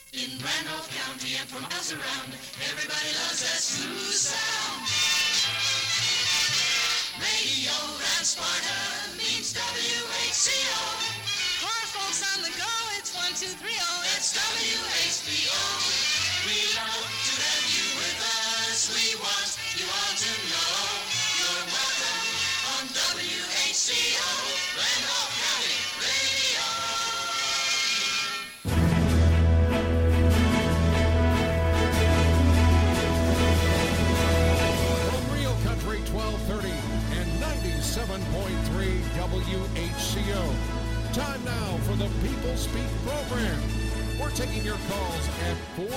In Randolph County and for miles around, everybody loves that smooth sound. Radio and Sparta means WHCO. For folks on the go, it's 1230. It's WHBO. We love to have you with us. We want you all to know you're welcome on WHCO, Randolph County Radio. From Real Country 1230 and 97.3 WHCO. Time now for the People Speak program. We're taking your calls at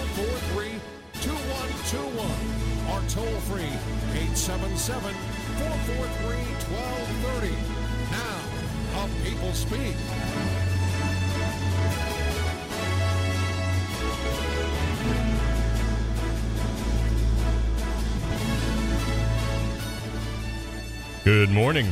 443-2121 or toll free 877-443-1230. Now, a People Speak. Good morning.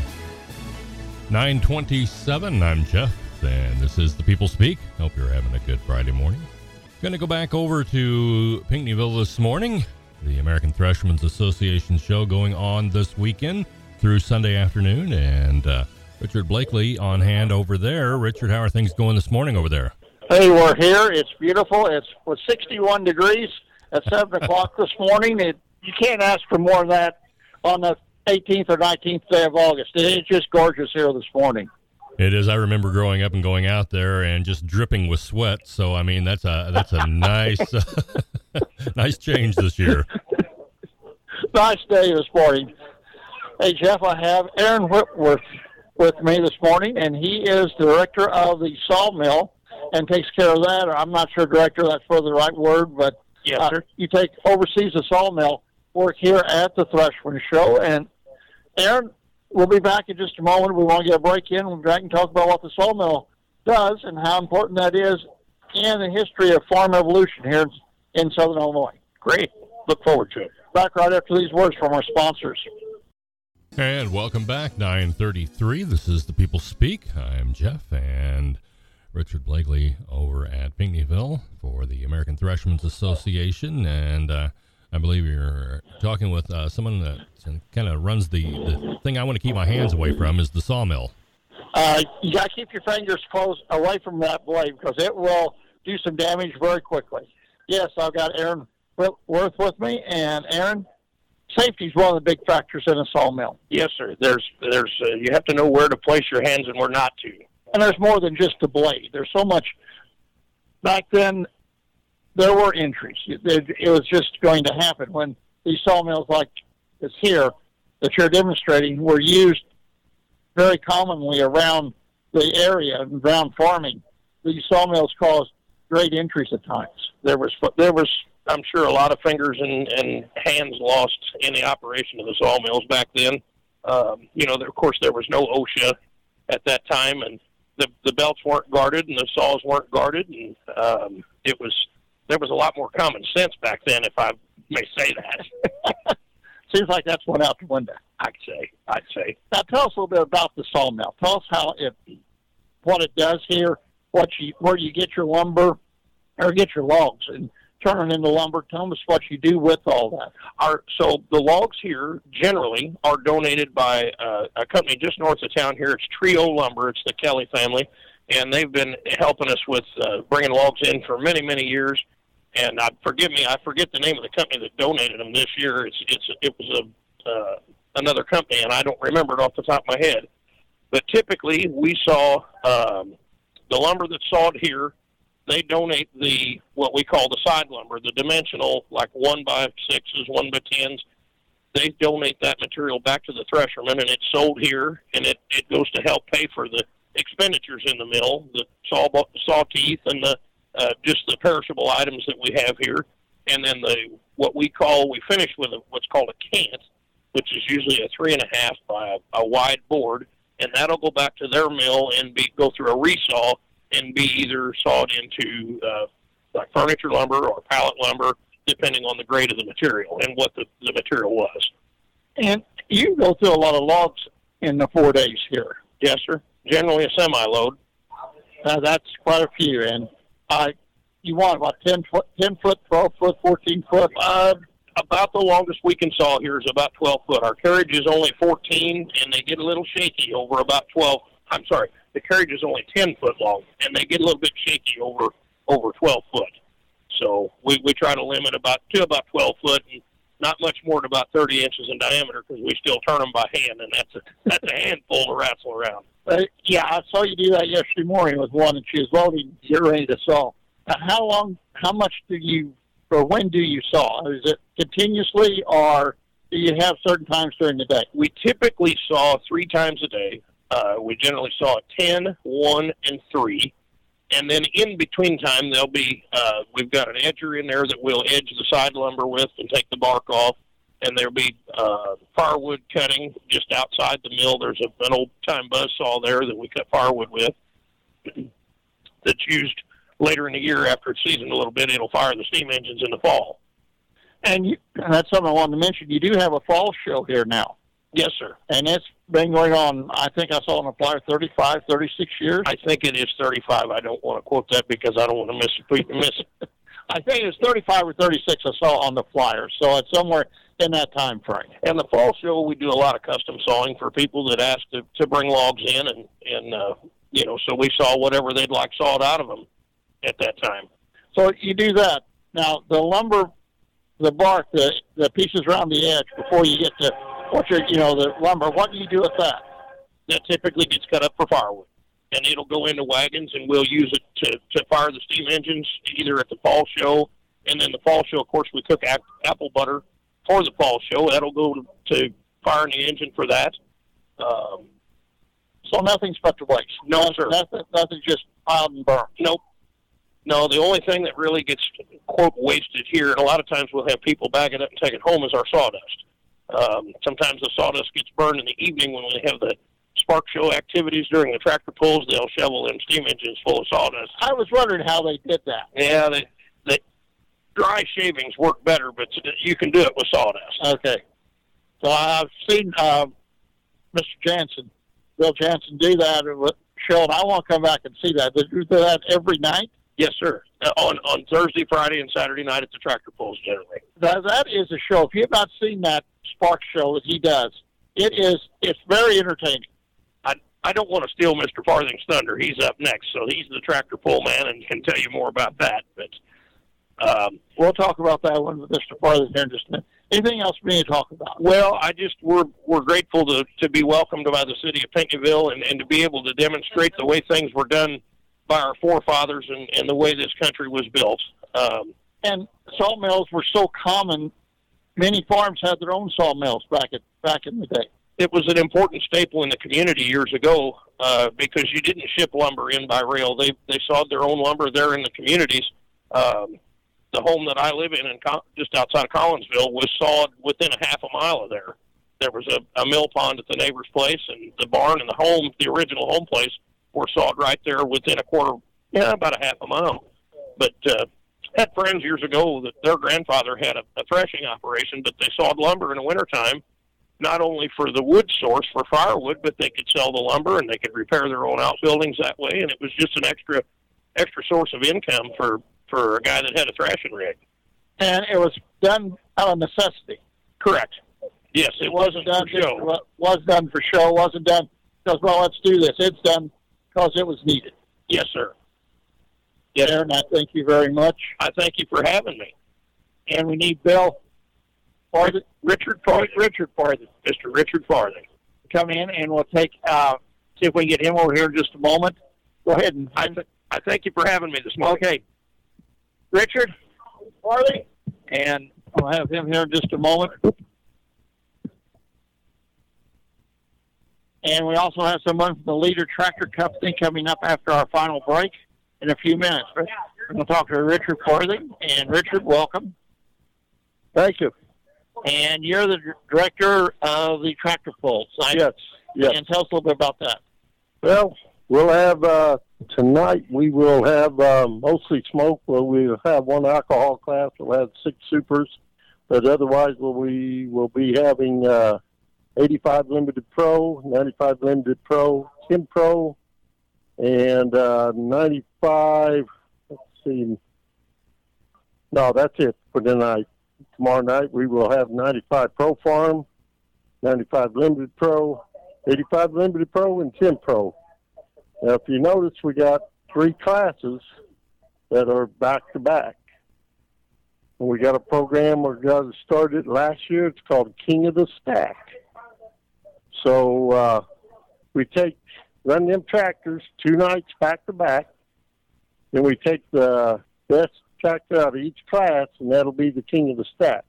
9:27. I'm Jeff, and this is the People Speak. Hope you're having a good Friday morning. Going to go back over to Pinckneyville this morning. The American Threshermen's Association show going on this weekend through Sunday afternoon, and Richard Blakely on hand over there. Richard, how are things going this morning over there? Hey, we're here. It's beautiful. It was 61 degrees at 7 o'clock this morning. You can't ask for more than that on the 18th or 19th day of August. It's just gorgeous here this morning. It is. I remember growing up and going out there and just dripping with sweat. So, I mean, that's a nice nice change this year. Nice day this morning. Hey, Jeff, I have Aaron Whitworth with me this morning, and he is the director of the sawmill and takes care of that. I'm not sure director, that's for the right word, but yes, sir. You oversees the sawmill work here at the Thresherman Show. And Aaron, we'll be back in just a moment. We want to get a break in. We'll be back and talk about what the sawmill does and how important that is in the history of farm evolution here in Southern Illinois. Great. Look forward to it. Back right after these words from our sponsors. And welcome back, 9:33. This is the People Speak. I'm Jeff, and Richard Blakely over at Pinckneyville for the American Threshermen's Association, and I believe you're talking with someone that kind of runs the thing I want to keep my hands away from is the sawmill. You got to keep your fingers close away from that blade because it will do some damage very quickly. Yes, I've got Aaron Worth with me, and Aaron, safety is one of the big factors in a sawmill. Yes, sir. There's you have to know where to place your hands and where not to. And there's more than just the blade. There's so much. Back then, there were injuries. It was just going to happen when these sawmills like this here that you're demonstrating were used very commonly around the area and around farming. These sawmills caused great injuries at times. There was I'm sure a lot of fingers and hands lost in the operation of the sawmills back then. Of course, there was no OSHA at that time, and the belts weren't guarded and the saws weren't guarded, and there was a lot more common sense back then, if I may say that. Seems like that's went out the window. I'd say. Now, tell us a little bit about the sawmill. Tell us what it does here, where you get your lumber or get your logs and turn it into lumber. Tell us what you do with all that. So the logs here generally are donated by a company just north of town here. It's Trio Lumber. It's the Kelly family, and they've been helping us with bringing logs in for many, many years. And I forget the name of the company that donated them this year. It was another company, and I don't remember it off the top of my head. But typically, we saw the lumber that's sawed here. They donate what we call the side lumber, the dimensional, like 1x6s, 1x10s. They donate that material back to the thresherman, and it's sold here, and it goes to help pay for the expenditures in the mill, the saw teeth, and just the perishable items that we have here. And then we finish with what's called a cant, which is usually a 3.5 by a wide board, and that'll go back to their mill and go through a resaw and be either sawed into like furniture lumber or pallet lumber, depending on the grade of the material and what the material was. And you go through a lot of logs in the 4 days here. Yes, sir. Generally a semi-load. That's quite a few. And you want? About 10 foot, 12 foot, 14 foot? About the longest we can saw here is about 12 foot. Our carriage is only 14, and they get a little shaky over about 12. I'm sorry, the carriage is only 10 foot long, and they get a little bit shaky over 12 foot. So we try to limit about 12 foot, and not much more than about 30 inches in diameter, because we still turn them by hand, and that's a handful to wrestle around. Yeah, I saw you do that yesterday morning with one, and she was loading, get ready to saw. How much do you, or when do you saw? Is it continuously, or do you have certain times during the day? We typically saw 3 times a day. We generally saw 10, 1, and 3. And then in between time, there'll be, we've got an edger in there that we'll edge the side lumber with and take the bark off. And there'll be firewood cutting just outside the mill. There's an old-time buzzsaw there that we cut firewood with that's used later in the year after it's seasoned a little bit. It'll fire the steam engines in the fall. And that's something I wanted to mention. You do have a fall show here now. Yes, sir. And it's been going on, I think I saw on the flyer, 35, 36 years. I think it is 35. I don't want to quote that because I don't want to miss it. I think it's 35 or 36 I saw on the flyer. So it's somewhere in that time frame. And the fall show, we do a lot of custom sawing for people that ask to bring logs in. And so we saw whatever they'd like sawed out of them at that time. So you do that. Now, the lumber, the bark, the pieces around the edge before you get to the lumber, what do you do with that? That typically gets cut up for firewood, and it'll go into wagons, and we'll use it to fire the steam engines either at the fall show, and then the fall show, of course, we cook apple butter for the fall show. That'll go to firing the engine for that. So nothing's but to waste? No, sir. Nothing's just piled and burned? Nope. No, the only thing that really gets, quote, wasted here, and a lot of times we'll have people bag it up and take it home, is our sawdust. Sometimes the sawdust gets burned in the evening when we have the spark show activities during the tractor pulls. They'll shovel in steam engines full of sawdust. I was wondering how they did that. Yeah, the dry shavings work better, but you can do it with sawdust. Okay. So I've seen Mr. Jansen, Bill Jansen, do that with show, and I want to come back and see that. Did you do that every night? Yes, sir. On Thursday, Friday, and Saturday night at the tractor pulls generally. That is a show. If you have not seen that spark show that he does, it's very entertaining. I don't want to steal Mr. Farthing's thunder. He's up next, so he's the tractor pull man and can tell you more about that. But we'll talk about that one with Mr. Farthing here in just a minute. Anything else we need to talk about? Well, we're grateful to be welcomed by the city of Pinckneyville and to be able to demonstrate the way things were done by our forefathers and the way this country was built. And sawmills were so common. Many farms had their own sawmills back in the day. It was an important staple in the community years ago because you didn't ship lumber in by rail. They sawed their own lumber there in the communities. The home that I live in just outside of Collinsville was sawed within a half a mile of there. There was a mill pond at the neighbor's place, and the barn and the home, the original home place, were sawed right there within about a half a mile. But had friends years ago that their grandfather had a threshing operation, but they sawed lumber in the wintertime, not only for the wood source for firewood, but they could sell the lumber and they could repair their own outbuildings that way, and it was just an extra source of income for a guy that had a thrashing rig. And it was done out of necessity. Correct. Yes, it wasn't done for show. Was done for show. Wasn't done because, well, let's do this. It's done because it was needed. Yes, sir. Yes, Aaron, I thank you very much. I thank you for having me. And we need Bill Farthing. Richard Farthing. Mr. Richard Farthing. Come in, and we'll see if we can get him over here in just a moment. Go ahead. And I thank you for having me this morning. Okay. Richard Farthing, and I'll have him here in just a moment. And we also have someone from the Leader Tractor Company coming up after our final break in a few minutes. We're going to talk to Richard Farthing. And Richard, welcome. Thank you. And you're the director of the tractor pulls. Yes. And tell us a little bit about that. Well, we'll have tonight. We will have mostly smoke. Well, we'll have one alcohol class. We'll have 6 supers, but otherwise, we will be having 85 Limited Pro, 95 Limited Pro, 10 Pro, and 95. Let's see, No, that's it for tonight. Tomorrow night we will have 95 Pro Farm, 95 Limited Pro, 85 Limited Pro, and 10 Pro. Now, if you notice, we got 3 classes that are back-to-back. And we got a program we got started last year. It's called King of the Stack. So we run them tractors 2 nights back-to-back. Then we take the best tractor out of each class, and that'll be the King of the Stack.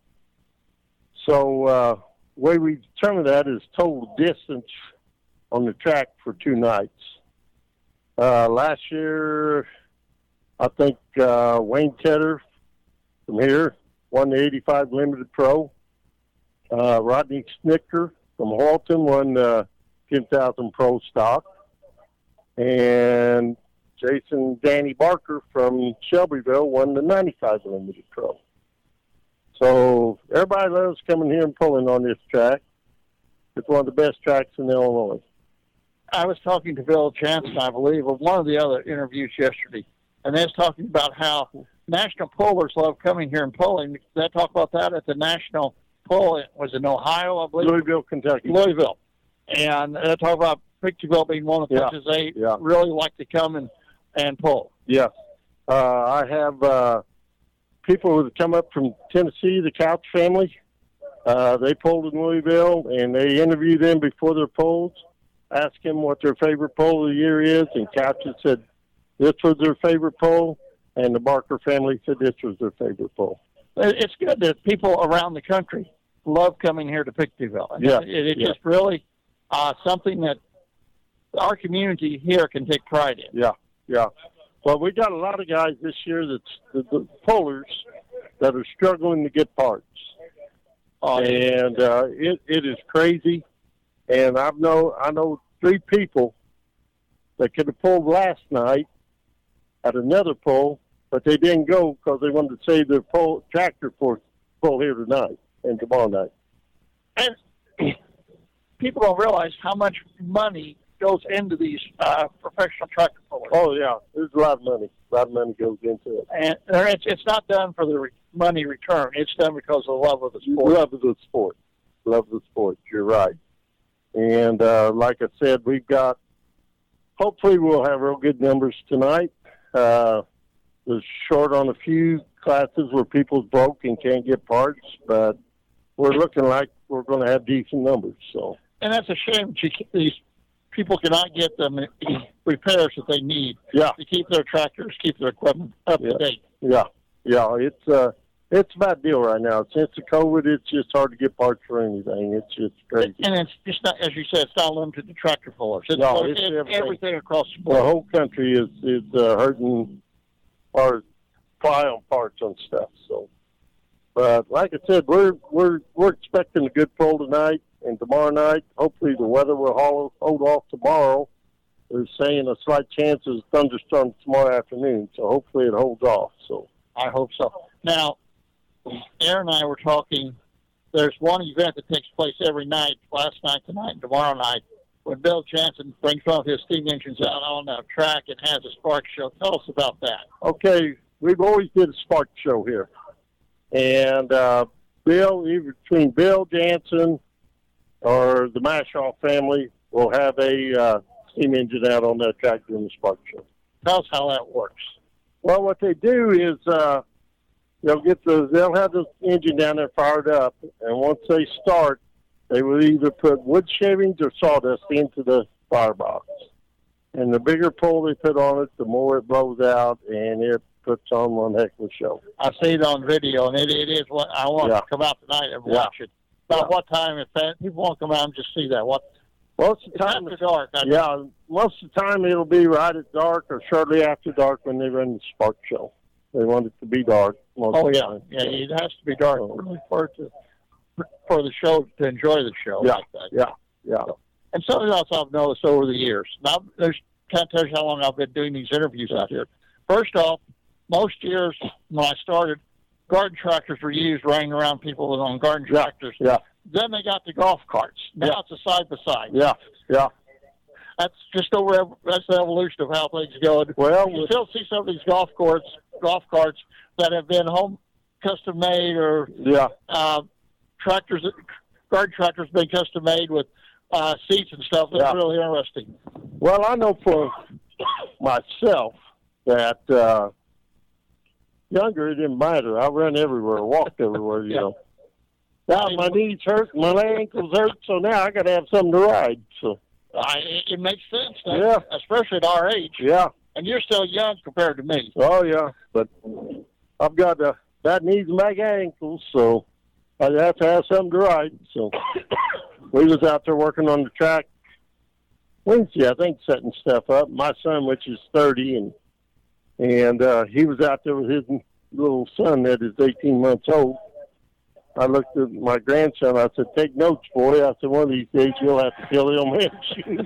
So the way we determine that is total distance on the track for 2 nights. Last year, I think Wayne Tedder from here won the 85 Limited Pro. Rodney Snicker from Halton won the 10,000 Pro stock. And Jason Danny Barker from Shelbyville won the 95 Limited Pro. So everybody loves coming here and pulling on this track. It's one of the best tracks in Illinois. I was talking to Bill Jansen, I believe, of one of the other interviews yesterday, and they was talking about how national pullers love coming here and pulling. Did they talk about that at the national pull? It was in Ohio, I believe. Louisville, Kentucky. Louisville. And they talk about Pictueville being one of the places they really like to come and pull. Yes. I have people who come up from Tennessee, the Couch family. They pulled in Louisville, and they interview them before their pulls, ask them what their favorite pull of the year is, and Couch said this was their favorite pull, and the Barker family said this was their favorite pull. It's good that people around the country love coming here to Pictueville. It's just really something that our community here can take pride in. Yeah. Well, we got a lot of guys this year that's the pullers that are struggling to get parts. And it is crazy. And I know 3 people that could have pulled last night at another pull, but they didn't go because they wanted to save their tractor for pull here tonight and tomorrow night. And people don't realize how much money goes into these professional tractor pullers. Oh, yeah. There's a lot of money. A lot of money goes into it. And it's not done for the money return. It's done because of the love of the sport. Love of the sport. Love of the sport. You're right. And like I said, hopefully we'll have real good numbers tonight. We're short on a few classes where people's broke and can't get parts, but we're looking like we're going to have decent numbers. So. And that's a shame. These people cannot get them repairs that they need to keep their tractors, keep their equipment up to date. Yeah. It's a bad deal right now. Since the COVID, it's just hard to get parts for anything. It's just crazy. And it's just not, as you said, it's not limited to tractor pullers. It's everything across the board. The whole country is hurting our supply on parts on stuff. So, but like I said, we're expecting a good pull tonight and tomorrow night. Hopefully, the weather will hold off tomorrow. They're saying a slight chance of thunderstorms tomorrow afternoon. So hopefully, it holds off. So I hope so. Now, Aaron and I were talking. There's one event that takes place every night, last night, tonight, and tomorrow night, when Bill Jansen brings one of his steam engines out on the track and has a spark show. Tell us about that. Okay, we've always did a spark show here. And between Bill Jansen or the Mashaw family will have a steam engine out on that track during the spark show. Tell us how that works. Well, what they do is they'll have the engine down there fired up, and once they start, they will either put wood shavings or sawdust into the firebox. And the bigger pull they put on it, the more it blows out, and it puts on one heck of a show. I see it on video, and it is what I want to come out tonight and watch it. About what time? If people want to come out and just see that, most of the time it's after dark. Most of the time it'll be right at dark or shortly after dark when they run the spark show. They want it to be dark. It has to be dark for the show to enjoy the show. Like that. Yeah. And something else I've noticed over the years. Now, can't tell you how long I've been doing these interviews out here. First off, most years when I started, garden tractors were used running around people on garden tractors. Yeah. Then they got the golf carts. Now it's a side-by-side. Yeah. That's the evolution of how things go. Well, you still see some of these golf carts that have been custom made, or Yeah. tractors, garden tractors being custom made with seats and stuff. That's really interesting. Well, I know for myself that younger, it didn't matter. I ran everywhere, walked everywhere, you know. Now my knees hurt, my ankles hurt, so now I got to have something to ride. So it makes sense, Yeah. especially at our age. yeah, And you're still young compared to me. oh yeah, but I've got bad knees and bad ankles, so I have to have something to ride. So we was out there working on the track Wednesday, I think, setting stuff up. My son, which is 30, and he was out there with his little son that is 18 months old. I looked at my grandson. I said, "Take notes, boy." I said, "One of these days you'll have to kill him and shoot."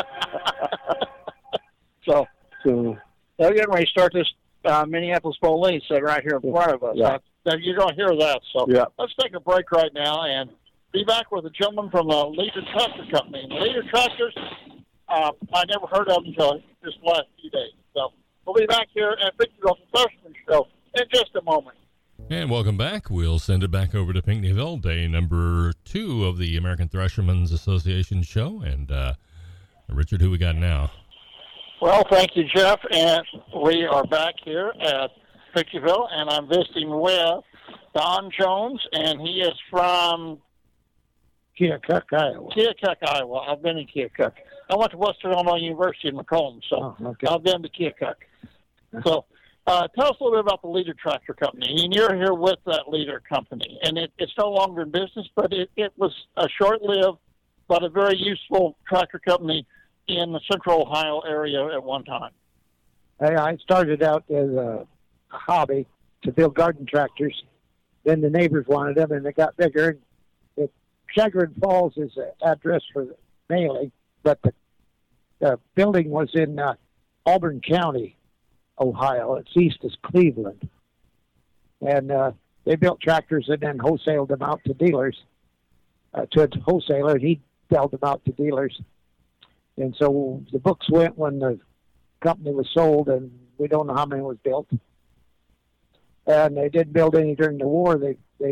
So they're getting ready to start this Minneapolis Police right here in front of us. Yeah. You're going to hear that. So Yeah. let's take a break right now and be back with a gentleman from the Leader Tractor Company. And the Leader Tractors, I never heard of them until just the last few days. So we'll be back here at Pinckneyville Freshman Show in just a moment. And welcome back. We'll send it back over to Pinckneyville, day number 2 of the American Threshermen's Association show. And Richard, who we got now? Well, thank you, Jeff. And we are back here at Pinckneyville, and I'm visiting with Don Jones, and he is from Keokuk, Iowa. Keokuk, Iowa. I've been in Keokuk. I went to Western Illinois University in Macomb, so I've been to Keokuk. So tell us a little bit about the Leader Tractor Company. And you're here with that Leader company, and it's no longer in business, but it was a short-lived but a very useful tractor company in the central Ohio area at one time. I started out as a hobby to build garden tractors. Then the neighbors wanted them, and they got bigger. Chagrin Falls is the address for the mailing, but the building was in Auburn County, Ohio. It's east of Cleveland. And they built tractors and then wholesaled them out to dealers, to a wholesaler, and he sold them out to dealers. And so the books went when the company was sold, and we don't know how many was built. And they didn't build any during the war. They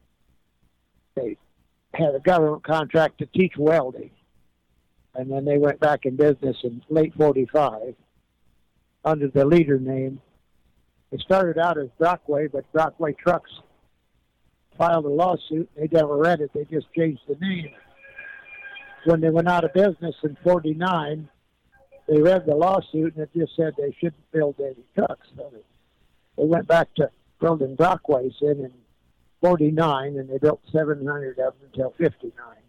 had a government contract to teach welding. And then they went back in business in late 45 under the Leader name. It started out as Brockway, but Brockway Trucks filed a lawsuit. They never read it. They just changed the name. When they went out of business in 49, they read the lawsuit, and it just said they shouldn't build any trucks. So they went back to building Brockways in 49, and they built 700 of them until 59.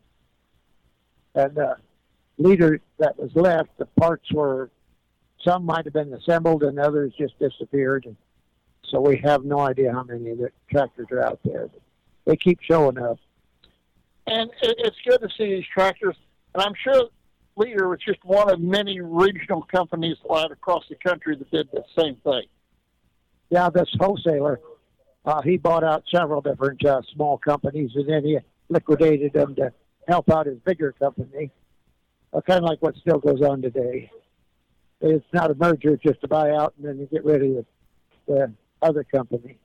And Leader that was left, the parts were, some might have been assembled and others just disappeared. And so we have no idea how many of the tractors are out there. But they keep showing up. And it's good to see these tractors. And I'm sure Leader was just one of many regional companies right across the country that did the same thing. Yeah, this wholesaler, he bought out several different small companies, and then he liquidated them to help out his bigger company, kind of like what still goes on today. It's not a merger, it's just to buy out and then you get rid of the other company.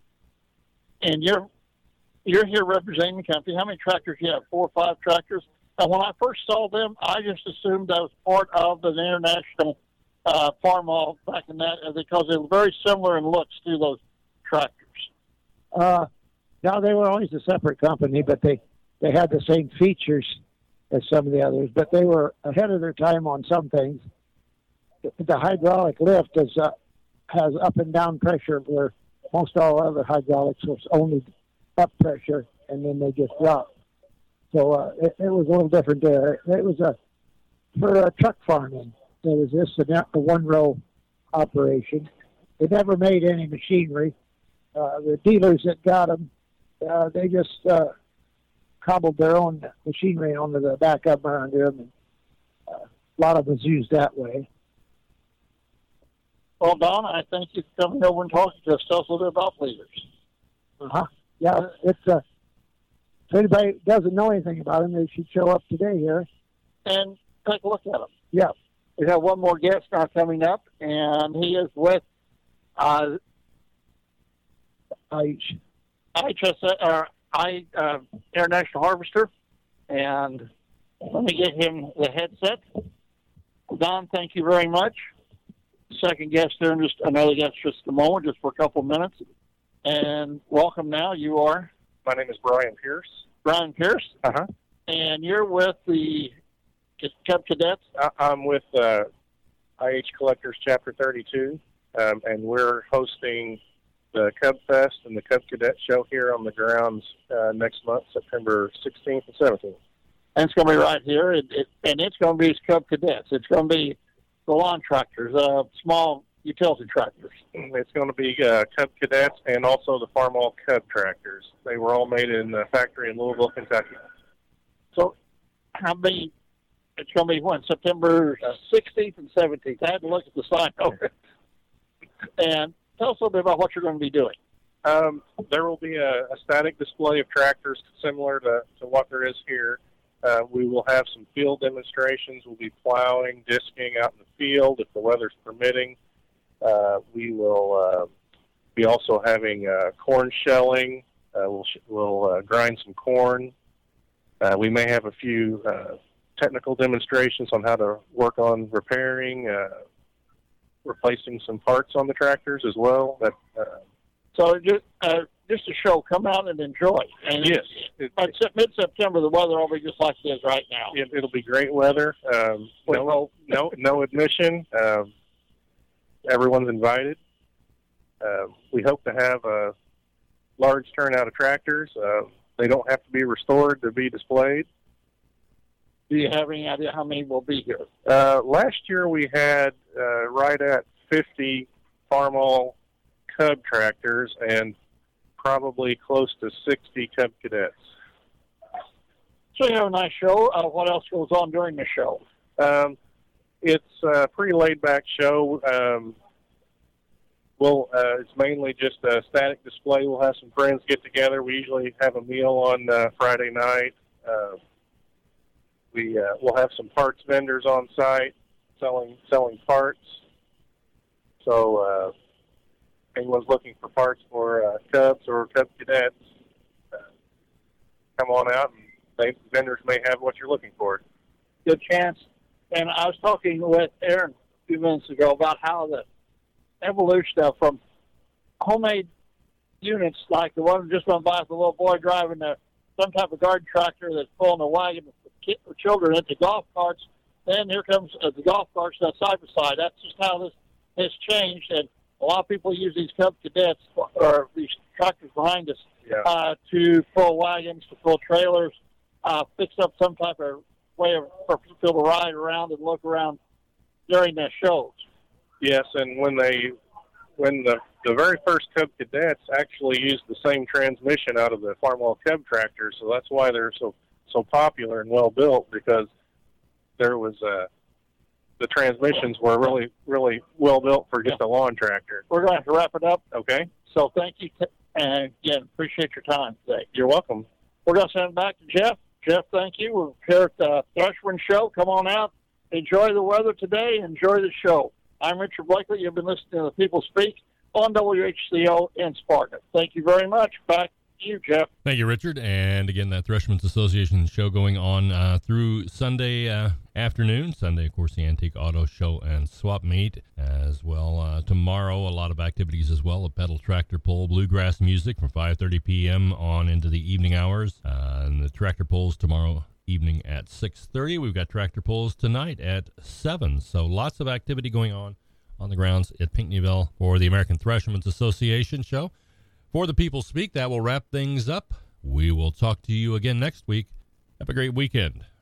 And you're here representing the company. How many tractors do you have? 4 or 5 tractors? And when I first saw them, I just assumed that was part of the International Farm Mall back in that, because they were very similar in looks to those tractors. No, they were always a separate company, but they had the same features as some of the others, but they were ahead of their time on some things. The hydraulic lift has up and down pressure, where most all other hydraulics was only up pressure, and then they just drop. So it was a little different there. It was for truck farming. There was this a one-row operation. They never made any machinery. The dealers that got them, they just cobbled their own machinery onto the back of them under them. And, a lot of it was used that way. Well, Don, I thank you for coming over and talking to us. Tell us a little bit about Leaders. Yeah, it's if anybody doesn't know anything about them, they should show up today here and take a look at them. Yeah. We have one more guest now coming up, and he is with International Harvester, and let me get him the headset. Don, thank you very much. Second guest there, and just another guest just a moment, just for a couple minutes. And welcome now. You are? My name is Brian Pierce. Brian Pierce? Uh-huh. And you're with the Cub Cadets? I'm with IH Collectors Chapter 32, and we're hosting the Cub Fest and the Cub Cadet Show here on the grounds next month, September 16th and 17th. And it's going to be right here, and it's going to be Cub Cadets. It's going to be the lawn tractors, small utility tractors. It's going to be Cub Cadets and also the Farmall Cub tractors. They were all made in the factory in Louisville, Kentucky. So how many? It's going to be when? September 16th and 17th. I had to look at the sign over it. And tell us a little bit about what you're going to be doing. There will be a static display of tractors similar to what there is here. We will have some field demonstrations. We'll be plowing, disking out in the field if the weather's permitting. We will be also having corn shelling. We'll grind some corn. We may have a few technical demonstrations on how to work on repairing, replacing some parts on the tractors as well. So just a show, come out and enjoy. And yes. Mid-September, the weather will be just like it is right now. It'll be great weather. No admission. Everyone's invited. We hope to have a large turnout of tractors. They don't have to be restored to be displayed. Do you have any idea how many will be here? Last year we had right at 50 Farmall Cub tractors and probably close to 60 Cub Cadets. So you have a nice show. What else goes on during the show? It's a pretty laid-back show. It's mainly just a static display. We'll have some friends get together. We usually have a meal on Friday night. We'll have some parts vendors on site selling parts. So anyone's looking for parts for Cubs or Cub Cadets, come on out, and vendors may have what you're looking for. Good chance. And I was talking with Aaron a few minutes ago about how the evolution from homemade units like the one just went by with the little boy driving some type of garden tractor that's pulling a wagon with children into golf carts. Then here comes the golf carts side by side. That's just how this has changed. And a lot of people use these Cub Cadets or these tractors behind us to pull wagons, to pull trailers, fix up some type of way for people to ride around and look around during their shows. Yes, and when the very first Cub Cadets actually used the same transmission out of the Farmall Cub tractors, so that's why they're so popular and well built, because there was the transmissions were really well built for just a lawn tractor. We're going to have to wrap it up. Okay. So thank you, and again, appreciate your time today. You're welcome. We're going to send it back to Jeff. Jeff, thank you. We're here at the Thrushman Show. Come on out. Enjoy the weather today. Enjoy the show. I'm Richard Blakely. You've been listening to the People Speak on WHCO in Sparta. Thank you very much. Back to you, Jeff. Thank you, Richard. And again, that Thrushman's Association show going on through Sunday afternoon. Sunday, of course, the Antique Auto Show and Swap Meet as well. Tomorrow, a lot of activities as well. A pedal tractor pull, bluegrass music from 5:30 p.m. on into the evening hours. And the tractor pulls tomorrow evening at 6:30. We've got tractor pulls tonight at 7. So lots of activity going on the grounds at Pinckneyville for the American Thrushman's Association show. For the People Speak, that will wrap things up. We will talk to you again next week. Have a great weekend.